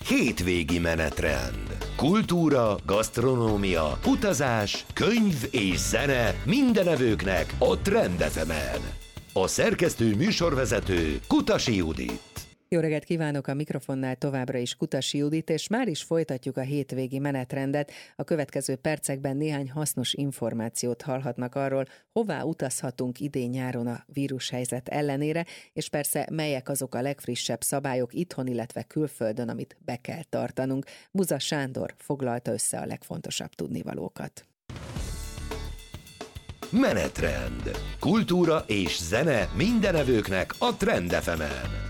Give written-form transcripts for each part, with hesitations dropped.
Hétvégi menetrend. Kultúra, gasztronómia, utazás, könyv és zene minden evőknek a Trend FM-en. A szerkesztő műsorvezető Kutasi Judit. Jó reggelt kívánok, a mikrofonnál továbbra is Kutasi Judit, és már is folytatjuk a hétvégi menetrendet. A következő percekben néhány hasznos információt hallhatnak arról, hová utazhatunk idén-nyáron a vírushelyzet ellenére, és persze melyek azok a legfrissebb szabályok itthon, illetve külföldön, amit be kell tartanunk. Buza Sándor foglalta össze a legfontosabb tudnivalókat. Menetrend. Kultúra és zene minden evőknek a Trend FM-en.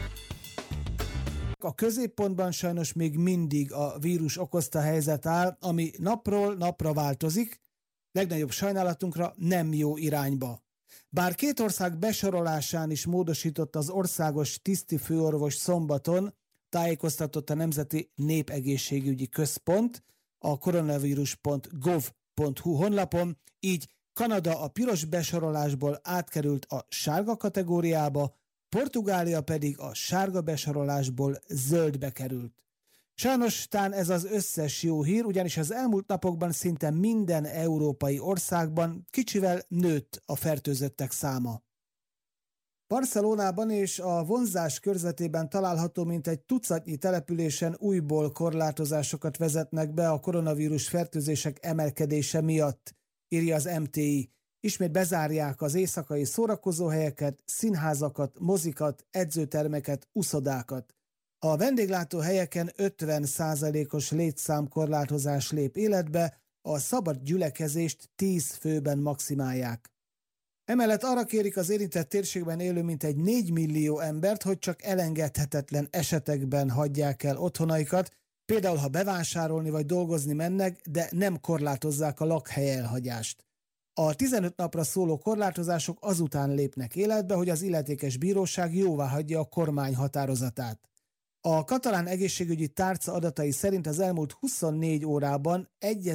A középpontban sajnos még mindig a vírus okozta helyzet áll, ami napról napra változik, legnagyobb sajnálatunkra nem jó irányba. Bár két ország besorolásán is módosított az országos tisztifőorvos szombaton, tájékoztatott a Nemzeti Népegészségügyi Központ a koronavírus.gov.hu honlapon, így Kanada a piros besorolásból átkerült a sárga kategóriába, Portugália pedig a sárga besorolásból zöldbe került. Sajnos tán ez az összes jó hír, ugyanis az elmúlt napokban szinte minden európai országban kicsivel nőtt a fertőzöttek száma. Barcelonában és a vonzás körzetében található mintegy tucatnyi településen újból korlátozásokat vezetnek be a koronavírus fertőzések emelkedése miatt, írja az MTI. Ismét bezárják az éjszakai szórakozóhelyeket, színházakat, mozikat, edzőtermeket, uszodákat. A vendéglátóhelyeken 50%-os létszámkorlátozás lép életbe, a szabad gyülekezést 10 főben maximálják. Emellett arra kérik az érintett térségben élő mintegy 4 millió embert, hogy csak elengedhetetlen esetekben hagyják el otthonaikat, például ha bevásárolni vagy dolgozni mennek, de nem korlátozzák a lakhely elhagyást. A 15 napra szóló korlátozások azután lépnek életbe, hogy az illetékes bíróság jóváhagyja a kormány határozatát. A katalán egészségügyi tárca adatai szerint az elmúlt 24 órában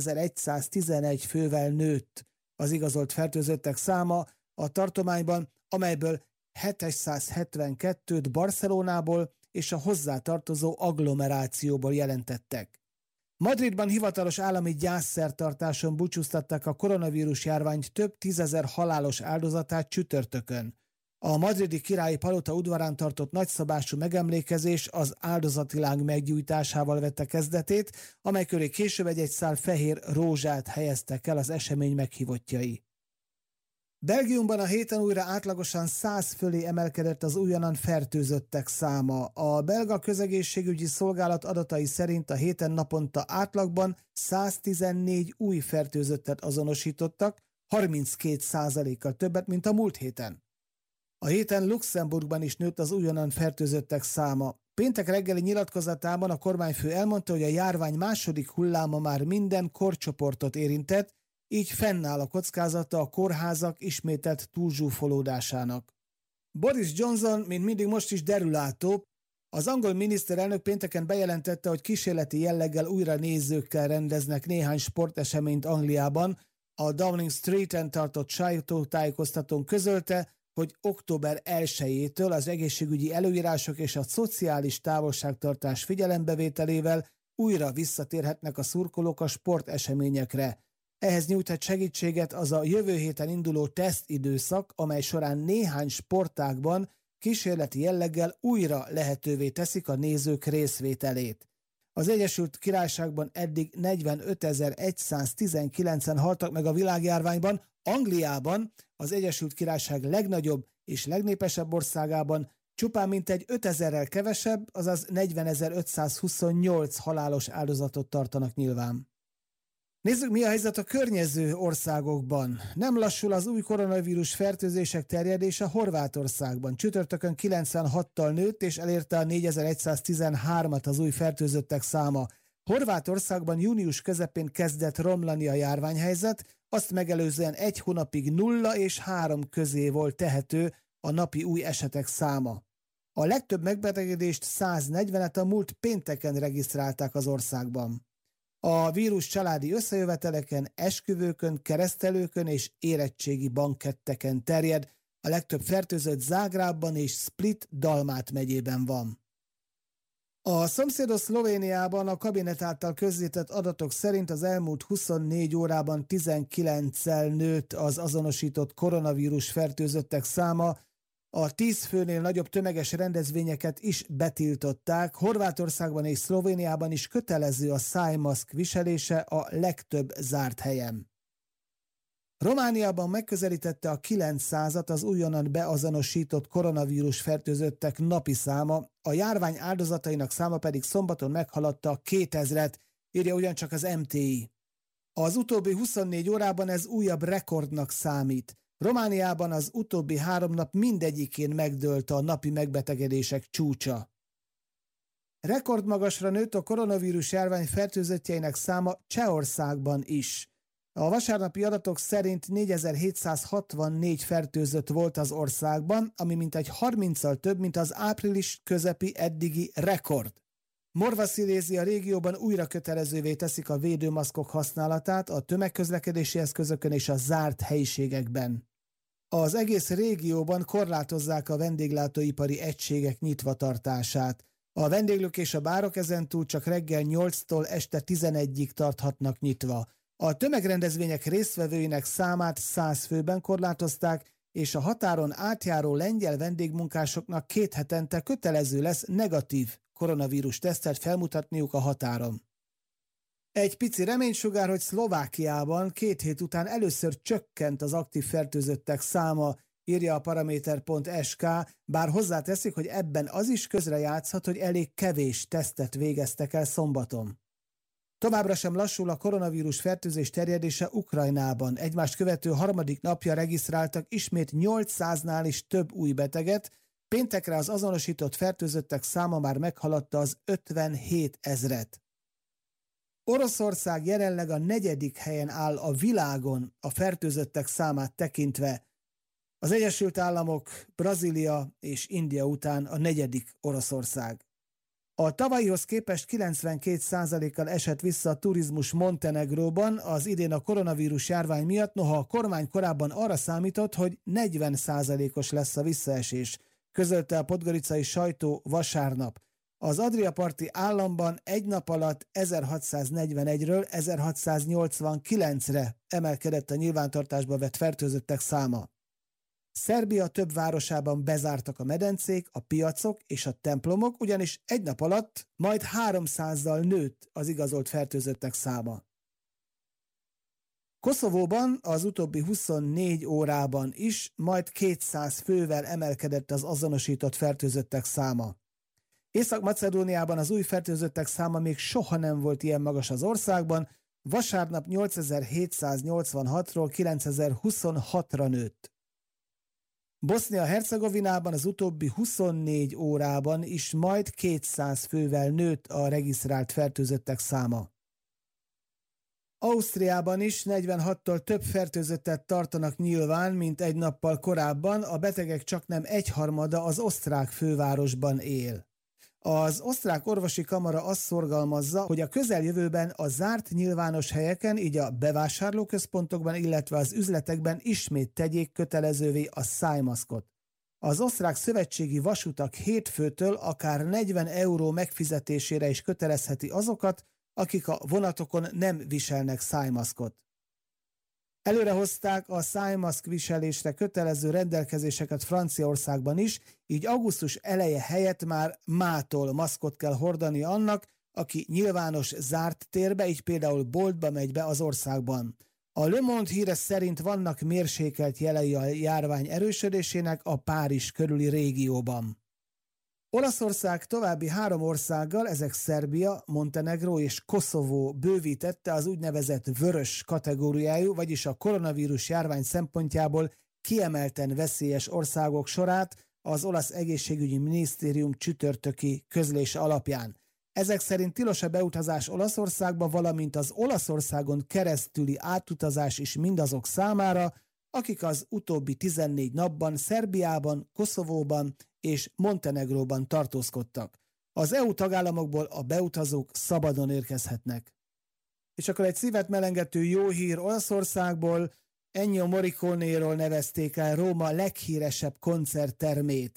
1111 fővel nőtt az igazolt fertőzöttek száma a tartományban, amelyből 772-t Barcelonából és a hozzátartozó agglomerációból jelentettek. Madridban hivatalos állami gyászszertartáson búcsúztatták a koronavírus járványt több tízezer halálos áldozatát csütörtökön. A madridi királyi palota udvarán tartott nagyszabású megemlékezés az áldozati láng meggyújtásával vette kezdetét, amely köré később egy szál fehér rózsát helyeztek el az esemény meghívottjai. Belgiumban a héten újra átlagosan 100 fölé emelkedett az újonnan fertőzöttek száma. A belga közegészségügyi szolgálat adatai szerint a héten naponta átlagban 114 új fertőzöttet azonosítottak, 32%-kal többet, mint a múlt héten. A héten Luxemburgban is nőtt az újonnan fertőzöttek száma. Péntek reggeli nyilatkozatában a kormányfő elmondta, hogy a járvány második hulláma már minden korcsoportot érintett, így fennáll a kockázata a kórházak ismételt túlzsúfolódásának. Boris Johnson, mint mindig most is derülátó, az angol miniszterelnök pénteken bejelentette, hogy kísérleti jelleggel újra nézőkkel rendeznek néhány sporteseményt Angliában. A Downing Street-en tartott sajtótájékoztatón közölte, hogy október 1-től az egészségügyi előírások és a szociális távolságtartás figyelembevételével újra visszatérhetnek a szurkolók a sporteseményekre. Ehhez nyújthat segítséget az a jövő héten induló tesztidőszak, amely során néhány sportágban kísérleti jelleggel újra lehetővé teszik a nézők részvételét. Az Egyesült Királyságban eddig 45.119-en haltak meg a világjárványban, Angliában, az Egyesült Királyság legnagyobb és legnépesebb országában csupán mintegy 5000-rel kevesebb, azaz 40.528 halálos áldozatot tartanak nyilván. Nézzük, mi a helyzet a környező országokban. Nem lassul az új koronavírus fertőzések terjedése Horvátországban. Csütörtökön 96-tal nőtt, és elérte a 4113-at az új fertőzöttek száma. Horvátországban június közepén kezdett romlani a járványhelyzet, azt megelőzően egy hónapig 0 és 3 közé volt tehető a napi új esetek száma. A legtöbb megbetegedést 140-et a múlt pénteken regisztrálták az országban. A vírus családi összejöveteleken, esküvőkön, keresztelőkön és érettségi banketteken terjed, a legtöbb fertőzött Zágrábban és Split Dalmát megyében van. A szomszédos Szlovéniában a kabinet által közzétett adatok szerint az elmúlt 24 órában 19-szel nőtt az azonosított koronavírus fertőzöttek száma, a 10 főnél nagyobb tömeges rendezvényeket is betiltották, Horvátországban és Szlovéniában is kötelező a szájmaszk viselése a legtöbb zárt helyen. Romániában megközelítette a 900-at az újonnan beazonosított koronavírus fertőzöttek napi száma, a járvány áldozatainak száma pedig szombaton meghaladta a 2000-et, írja ugyancsak az MTI. Az utóbbi 24 órában ez újabb rekordnak számít. Romániában az utóbbi 3 nap mindegyikén megdőlt a napi megbetegedések csúcsa. Rekordmagasra nőtt a koronavírus járvány fertőzöttjeinek száma Csehországban is. A vasárnapi adatok szerint 4764 fertőzött volt az országban, ami mintegy 30-al több, mint az április közepi eddigi rekord. Morva-Szilézia régióban újra kötelezővé teszik a védőmaszkok használatát a tömegközlekedési eszközökön és a zárt helyiségekben. Az egész régióban korlátozzák a vendéglátóipari egységek nyitvatartását. A vendéglők és a bárok ezentúl csak reggel 8-tól este 11-ig tarthatnak nyitva. A tömegrendezvények résztvevőinek számát 100 főben korlátozták, és a határon átjáró lengyel vendégmunkásoknak 2 hetente kötelező lesz negatív koronavírus tesztet felmutatniuk a határon. Egy pici reménysugár, hogy Szlovákiában 2 hét után először csökkent az aktív fertőzöttek száma, írja a paraméter.sk, bár hozzáteszik, hogy ebben az is közrejátszhat, hogy elég kevés tesztet végeztek el szombaton. Továbbra sem lassul a koronavírus fertőzés terjedése Ukrajnában. Egymást követő 3. napja regisztráltak ismét 800-nál is több új beteget, péntekre az azonosított fertőzöttek száma már meghaladta az 57 000-et. Oroszország jelenleg a 4. helyen áll a világon a fertőzöttek számát tekintve. Az Egyesült Államok, Brazília és India után a 4. Oroszország. A tavalyihoz képest 92%-kal esett vissza a turizmus Montenegróban az idén a koronavírus járvány miatt, noha a kormány korábban arra számított, hogy 40%-os lesz a visszaesés, közölte a podgoricai sajtó vasárnap. Az Adria-parti államban egy nap alatt 1641-ről 1689-re emelkedett a nyilvántartásba vett fertőzöttek száma. Szerbia több városában bezártak a medencék, a piacok és a templomok, ugyanis egy nap alatt majd 300-zal nőtt az igazolt fertőzöttek száma. Koszovóban az utóbbi 24 órában is majd 200 fővel emelkedett az azonosított fertőzöttek száma. Észak-Macedóniában az új fertőzöttek száma még soha nem volt ilyen magas az országban, vasárnap 8786-ról 9026-ra nőtt. Bosznia-Hercegovinában az utóbbi 24 órában is majd 200 fővel nőtt a regisztrált fertőzöttek száma. Ausztriában is 46-tól több fertőzöttet tartanak nyilván, mint egy nappal korábban, a betegek csaknem 1/3 az osztrák fővárosban él. Az osztrák orvosi kamara azt szorgalmazza, hogy a közeljövőben a zárt nyilvános helyeken, így a bevásárlóközpontokban, illetve az üzletekben ismét tegyék kötelezővé a szájmaszkot. Az osztrák szövetségi vasutak hétfőtől akár 40 euró megfizetésére is kötelezheti azokat, akik a vonatokon nem viselnek szájmaszkot. Előrehozták a szájmaszk viselésre kötelező rendelkezéseket Franciaországban is, így augusztus eleje helyett már mától maszkot kell hordani annak, aki nyilvános zárt térbe, így például boltba megy be az országban. A Le Monde híre szerint vannak mérsékelt jelei a járvány erősödésének a Párizs körüli régióban. Olaszország további 3 országgal, ezek Szerbia, Montenegró és Koszovó bővítette az úgynevezett vörös kategóriájú, vagyis a koronavírus járvány szempontjából kiemelten veszélyes országok sorát az olasz egészségügyi minisztérium csütörtöki közlése alapján. Ezek szerint tilos a beutazás Olaszországba, valamint az Olaszországon keresztüli átutazás is mindazok számára, akik az utóbbi 14 napban Szerbiában, Koszovóban és Montenegróban tartózkodtak. Az EU tagállamokból a beutazók szabadon érkezhetnek. És akkor egy szívet melengető jó hír Olaszországból, Ennio Morriconéról nevezték el Róma leghíresebb koncerttermét.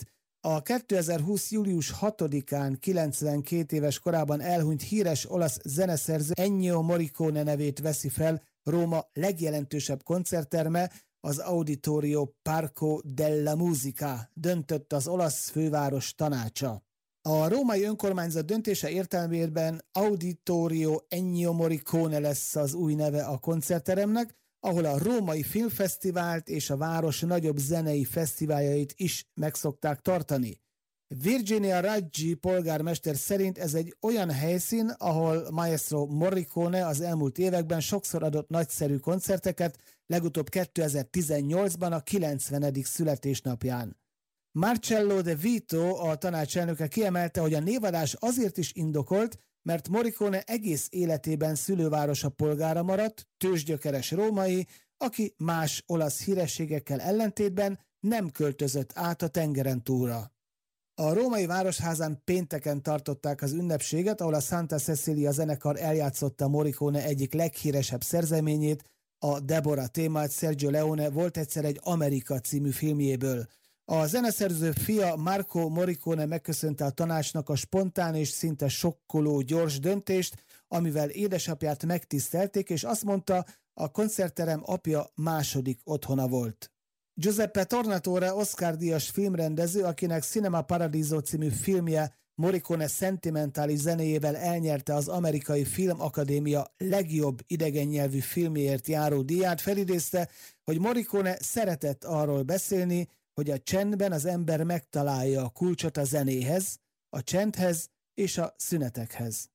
A 2020. július 6-án 92 éves korában elhunyt híres olasz zeneszerző Ennio Morricone nevét veszi fel Róma legjelentősebb koncertterme, az Auditorio Parco della Musica, döntött az olasz főváros tanácsa. A római önkormányzat döntése értelmében Auditorio Ennio Morricone lesz az új neve a koncertteremnek, ahol a római filmfesztivált és a város nagyobb zenei fesztiváljait is megszokták tartani. Virginia Raggi polgármester szerint ez egy olyan helyszín, ahol Maestro Morricone az elmúlt években sokszor adott nagyszerű koncerteket, legutóbb 2018-ban a 90. születésnapján. Marcello De Vito, a tanács elnöke kiemelte, hogy a névadás azért is indokolt, mert Morricone egész életében szülővárosa polgára maradt, tőzsgyökeres római, aki más olasz hírességekkel ellentétben nem költözött át a tengeren túlra. A római városházán pénteken tartották az ünnepséget, ahol a Santa Cecilia zenekar eljátszotta Morricone egyik leghíresebb szerzeményét, a Deborah témát Sergio Leone Volt egyszer egy Amerika című filmjéből. A zeneszerző fia Marco Morricone megköszönte a tanácsnak a spontán és szinte sokkoló gyors döntést, amivel édesapját megtisztelték, és azt mondta, a koncertterem apja második otthona volt. Giuseppe Tornatore Oscar-díjas filmrendező, akinek Cinema Paradiso című filmje Morricone szentimentális zenéjével elnyerte az Amerikai Filmakadémia legjobb idegennyelvű filmjéért járó díját, felidézte, hogy Morricone szeretett arról beszélni, hogy a csendben az ember megtalálja a kulcsot a zenéhez, a csendhez és a szünetekhez.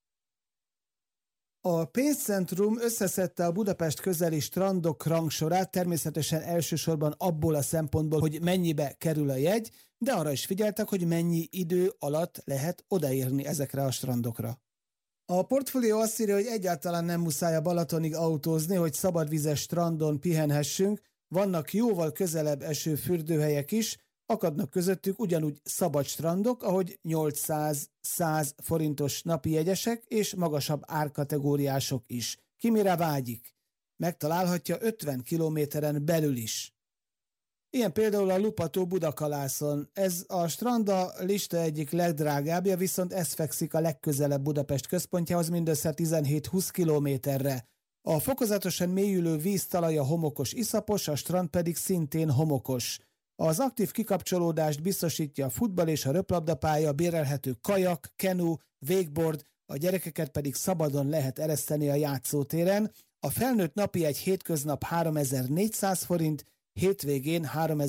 A pénzcentrum összeszedte a Budapest közeli strandok rangsorát, természetesen elsősorban abból a szempontból, hogy mennyibe kerül a jegy, de arra is figyeltek, hogy mennyi idő alatt lehet odaérni ezekre a strandokra. A portfólió azt írja, hogy egyáltalán nem muszáj a Balatonig autózni, hogy szabadvizes strandon pihenhessünk, vannak jóval közelebb eső fürdőhelyek is, akadnak közöttük ugyanúgy szabad strandok, ahogy 800-100 forintos napi jegyesek és magasabb árkategóriások is. Ki mire vágyik? Megtalálhatja 50 kilométeren belül is. Ilyen például a Lupató Budakalászon. Ez a strand a lista egyik legdrágábbja, viszont ez fekszik a legközelebb Budapest központjához, mindössze 17-20 kilométerre. A fokozatosan mélyülő víz talaja homokos iszapos, a strand pedig szintén homokos. Az aktív kikapcsolódást biztosítja a futball és a röplabdapálya, bérelhető kajak, kenu, wakeboard, a gyerekeket pedig szabadon lehet ereszteni a játszótéren. A felnőtt napi egy hétköznap 3400 forint, hétvégén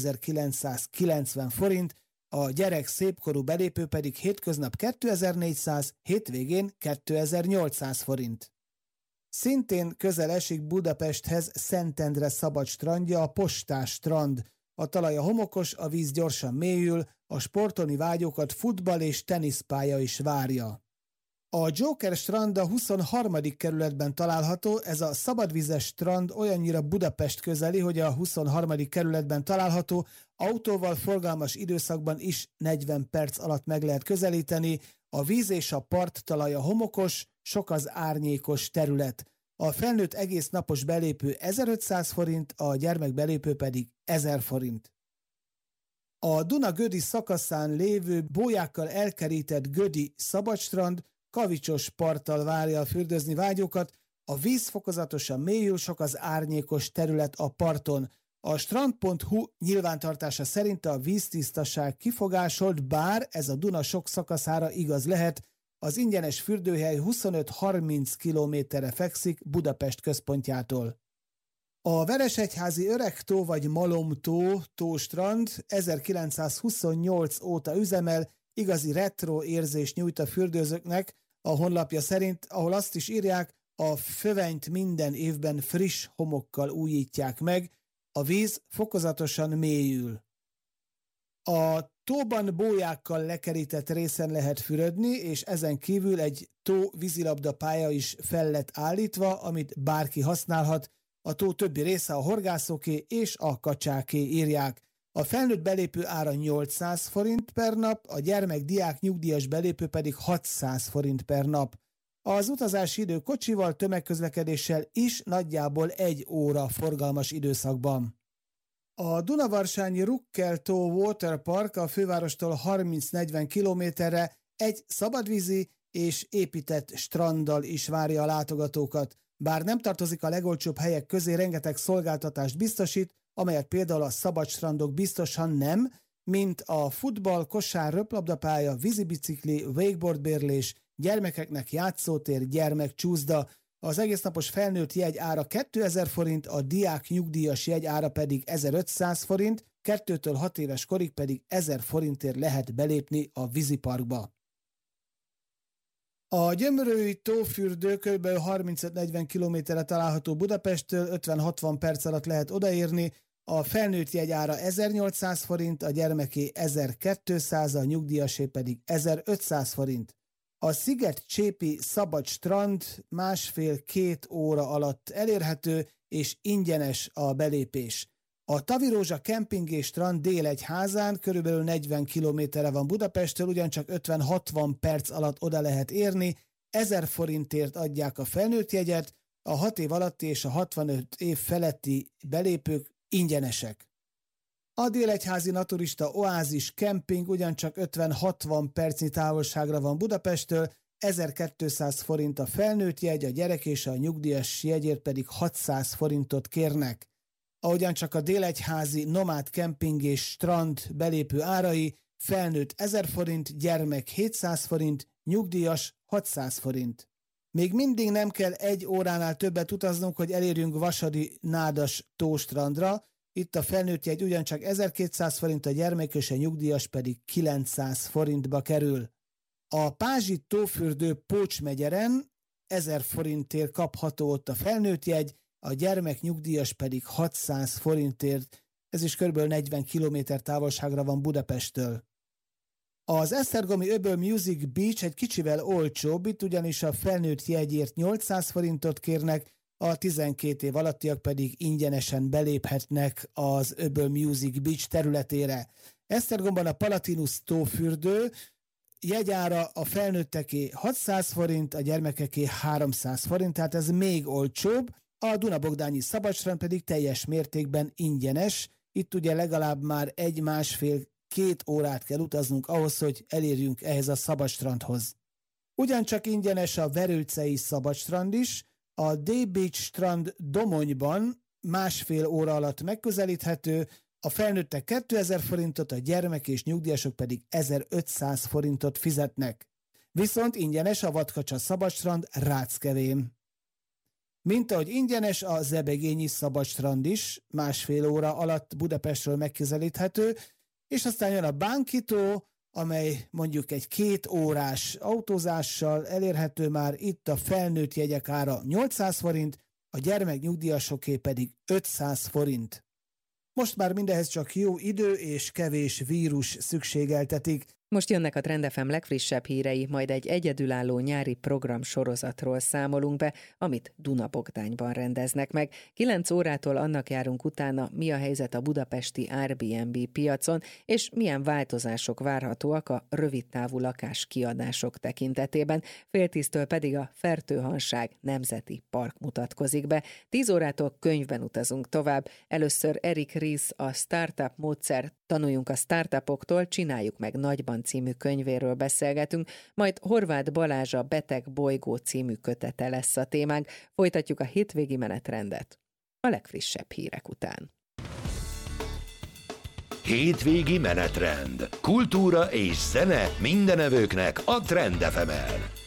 3990 forint, a gyerek szépkorú belépő pedig hétköznap 2400, hétvégén 2800 forint. Szintén közel esik Budapesthez Szentendre szabad strandja, a Postás strand. A talaja homokos, a víz gyorsan mélyül, a sportolni vágyókat futball és teniszpálya is várja. A Joker strand a 23. kerületben található, ez a szabadvízes strand olyannyira Budapest közeli, hogy a 23. kerületben található, autóval forgalmas időszakban is 40 perc alatt meg lehet közelíteni, a víz és a part talaja homokos, sok az árnyékos terület. A felnőtt egész napos belépő 1500 forint, a gyermek belépő pedig 1000 forint. A Duna-Gödi szakaszán lévő bójákkal elkerített Gödi szabadstrand kavicsos parttal várja a fürdőzni vágyókat, a víz fokozatosan mélyül, sok az árnyékos terület a parton. A strand.hu nyilvántartása szerint a víztisztaság kifogásolt, bár ez a Duna sok szakaszára igaz lehet, az ingyenes fürdőhely 25-30 kilométerre fekszik Budapest központjától. A Veresegyházi Öregtó vagy Malomtó tóstrand 1928 óta üzemel, igazi retro érzést nyújt a fürdőzőknek, a honlapja szerint, ahol azt is írják, a fövenyt minden évben friss homokkal újítják meg, a víz fokozatosan mélyül. A tóban bójákkal lekerített részen lehet fürödni, és ezen kívül egy tó vízilabda pálya is fel lett állítva, amit bárki használhat. A tó többi része a horgászoké és a kacsáké, írják. A felnőtt belépő ára 800 forint per nap, a gyermek, diák, nyugdíjas belépő pedig 600 forint per nap. Az utazási idő kocsival, tömegközlekedéssel is nagyjából 1 óra forgalmas időszakban. A Dunavarsányi Rukkel-tó Waterpark a fővárostól 30-40 kilométerre egy szabadvízi és épített stranddal is várja a látogatókat. Bár nem tartozik a legolcsóbb helyek közé, rengeteg szolgáltatást biztosít, amelyet például a szabad strandok biztosan nem, mint a futball, kosár, röplabdapálya, vízibicikli, wakeboardbérlés, gyermekeknek játszótér, gyermekcsúszda. Az egésznapos felnőtt jegy ára 2000 forint, a diák nyugdíjas jegy ára pedig 1500 forint, 2-től 6 éves korig pedig 1000 forintért lehet belépni a víziparkba. A Gyömrői tófürdő kb. 35-40 kilométerre található Budapesttől, 50-60 perc alatt lehet odaérni, a felnőtt jegy ára 1800 forint, a gyermeké 1200, a nyugdíjasé pedig 1500 forint. A Sziget-csépi szabad strand 1,5-2 óra alatt elérhető, és ingyenes a belépés. A Tavirózsa kemping és strand Délegyházán körülbelül 40 kilométerre van Budapesttől, ugyancsak 50-60 perc alatt oda lehet érni, 1000 forintért adják a felnőtt jegyet, a 6 év alatti és a 65 év feletti belépők ingyenesek. A Délegyházi naturista oázis kemping ugyancsak 50-60 percnyi távolságra van Budapesttől, 1200 forint a felnőtt jegy, a gyerek és a nyugdíjas jegyért pedig 600 forintot kérnek. Ahogyan csak a Délegyházi nomád kemping és strand belépő árai, felnőtt 1000 forint, gyermek 700 forint, nyugdíjas 600 forint. Még mindig nem kell 1 óránál többet utaznunk, hogy elérjünk Vasadi Nádas tóstrandra. Itt a felnőtt jegy ugyancsak 1200 forint, a gyermek és a nyugdíjas pedig 900 forintba kerül. A Pázsi tófürdő Pócsmegyeren 1000 forintért kapható ott a felnőtt jegy, a gyermek nyugdíjas pedig 600 forintért, ez is kb. 40 km távolságra van Budapesttől. Az Esztergomi Öböl Music Beach egy kicsivel olcsóbb, itt ugyanis a felnőtt jegyért 800 forintot kérnek, a 12 év alattiak pedig ingyenesen beléphetnek az Öböl Music Beach területére. Esztergomban a Palatinus tófürdő jegyára a felnőtteké 600 forint, a gyermekeké 300 forint, tehát ez még olcsóbb, a Duna-Bogdányi szabadstrand pedig teljes mértékben ingyenes, itt ugye legalább már 1,5-2 órát kell utaznunk ahhoz, hogy elérjünk ehhez a szabadstrandhoz. Ugyancsak ingyenes a Verőcei szabadstrand is, a D-Beach strand Domonyban 1,5 óra alatt megközelíthető, a felnőttek 2000 forintot, a gyermek és nyugdíjasok pedig 1500 forintot fizetnek. Viszont ingyenes a Vadkacsa szabadstrand Ráckevén. Mint ahogy ingyenes a Zebegényi szabadstrand is, 1,5 óra alatt Budapestről megközelíthető, és aztán jön a Bánkitó, amely mondjuk egy 2 órás autózással elérhető, már itt a felnőtt jegyek ára 800 forint, a gyermek nyugdíjasoké pedig 500 forint. Most már mindehhez csak jó idő és kevés vírus szükségeltetik. Most jönnek a Trend FM legfrissebb hírei, majd egy egyedülálló nyári program sorozatról számolunk be, amit Duna-Bogdányban rendeznek meg. 9 órától annak járunk utána, mi a helyzet a budapesti Airbnb piacon, és milyen változások várhatóak a rövidtávú lakás kiadások tekintetében. 9:30-től pedig a Fertőhanság Nemzeti Park mutatkozik be. 10 órától könyvben utazunk tovább. Először Erik Ries a Startup módszer, tanuljunk a startupoktól, csináljuk meg nagyban című könyvéről beszélgetünk, majd Horváth Balázs a Beteg bolygó című kötete lesz a témánk. Folytatjuk a hétvégi menetrendet a legfrissebb hírek után. Hétvégi menetrend. Kultúra és zene mindenevőknek a Trend FM-en.